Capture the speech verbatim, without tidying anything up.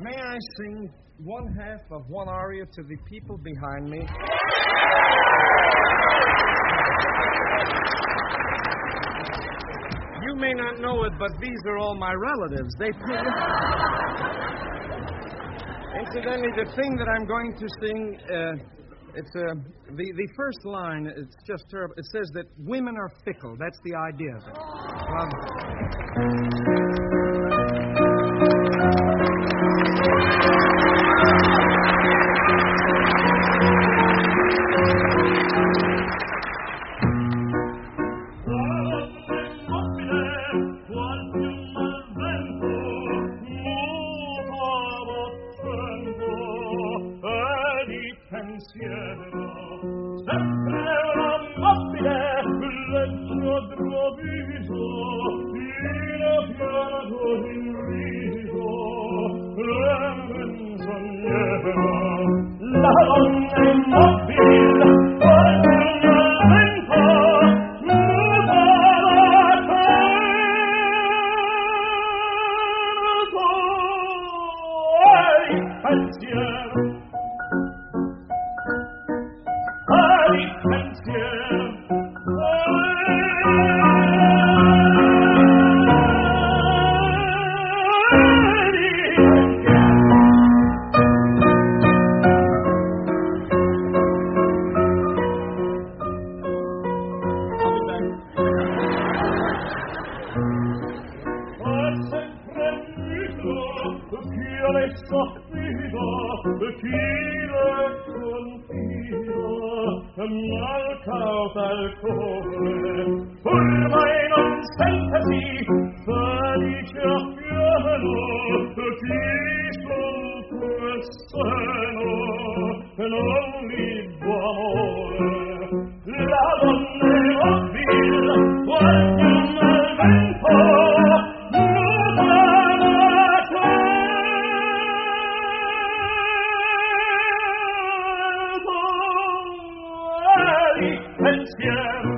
May I sing one half of one aria to the people behind me? You may not know it, but these are all my relatives. They pay. Incidentally, the thing that I'm going to sing, uh, it's uh, the the first line. It's just terrible. It says that women are fickle. That's the idea of it. Well, pensiero